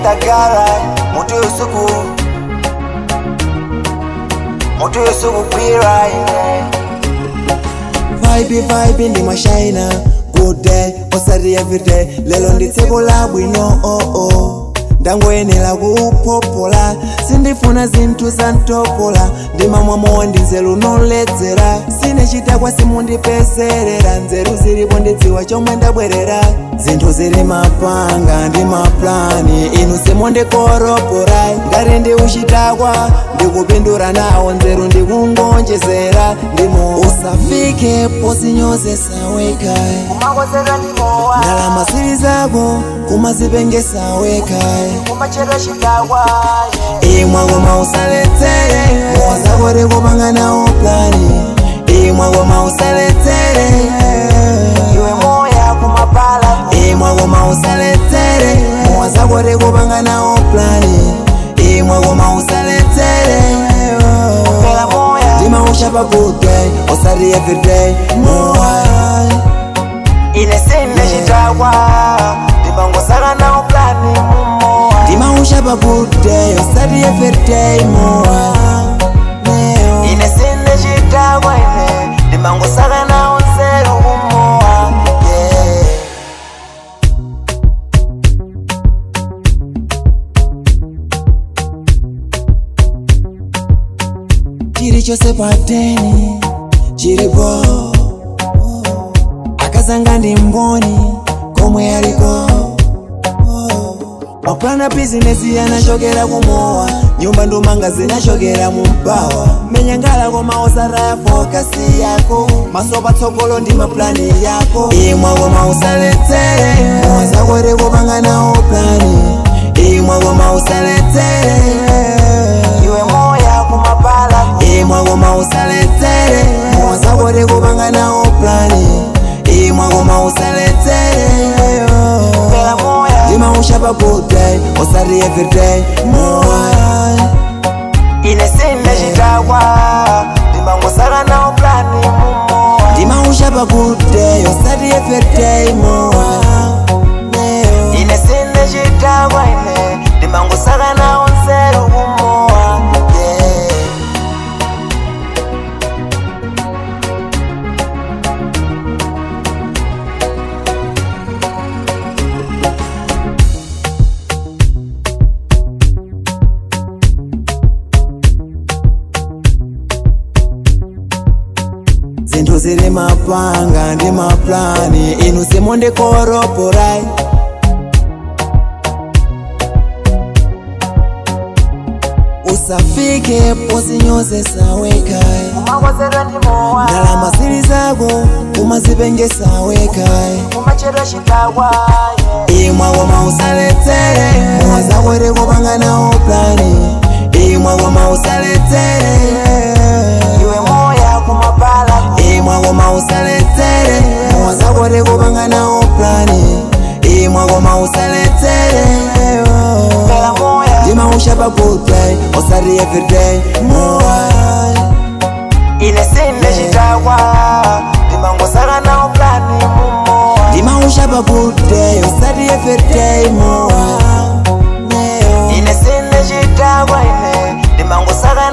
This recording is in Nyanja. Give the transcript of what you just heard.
Mr. Garai, Mutu Yusufu Pira. Vibe ndi mashina. Good day, osari everyday. Lelo nditsekola bwino ndangoyenera kupopola sindifuna zinthu zantopola ndimamwa ndinzeru noledzera sine chitakwa simundipezerera nzeru zilipo ndidziwa chomwe ndabwerera zinthu zili mapanga ndi maplani inu simundikorokora ngati ndi uchitakwa ndikupindura nawo nzeru ndikungonjezera ndimo usafike posinyozesa wekae ndalama zili zako kumazipengesa wekae imwagoma usaletsere wazakore kupanga nawo plani imwagoma usaletsere Iwe moya kumapala imwagoma usaletsere wazakore kupanga nawo plani imwagoma usaletsere dima ushapa good day osari everyday moa inesinde chitakwa ndibangosaka nawo plani mumoa dima ushapa good day osari everyday moa inesinde chitakwa ine ndibangosaka nawo nzeru mumoa chiri chose pateni chiripo akazanga ndi mboni komwe aliko maplana bizinesi yanachokera kumowa nyumba ndumanga zinachokera mumpawa menyangala koma osaraya fokasi yako masopa tsogolo ndi maplani yako imwagoma usaletsere wazakwere kupanga nawo plani imwagoma usaletsere iwe moya kumapala imwagoma usaletsere wazakwere kupanga nawo plani imwagoma usaletsere dima ushapa good day osari everyday moa inesinde chitakwa ndibangosaka nawo plani mumoa dima ushapa good day osari everyday moa inesinde chitakwa ine ndibangosaka nawo nzeru mumoa zinthu zili mapanga ndi maplani inu simundikoroporai usafike posinyozesa wekae umakozedwa ndi mowa ndalama zili zako kumazipengesa wekae umachedwa chitakwa imwagoma usaletsere wazakwere kupanga nawo plani imwagoma usaletsere iwe moya kumapala imwagoma usaletsere wazakwere kupanga nawo plani imwagoma usaletsere dima ushapa good day osari everyday moa inesinde chitakwa ndibangosaka nawo plani mumoa dima ushapa good day osari everyday moa inesinde chitakwa ine ndibangosaka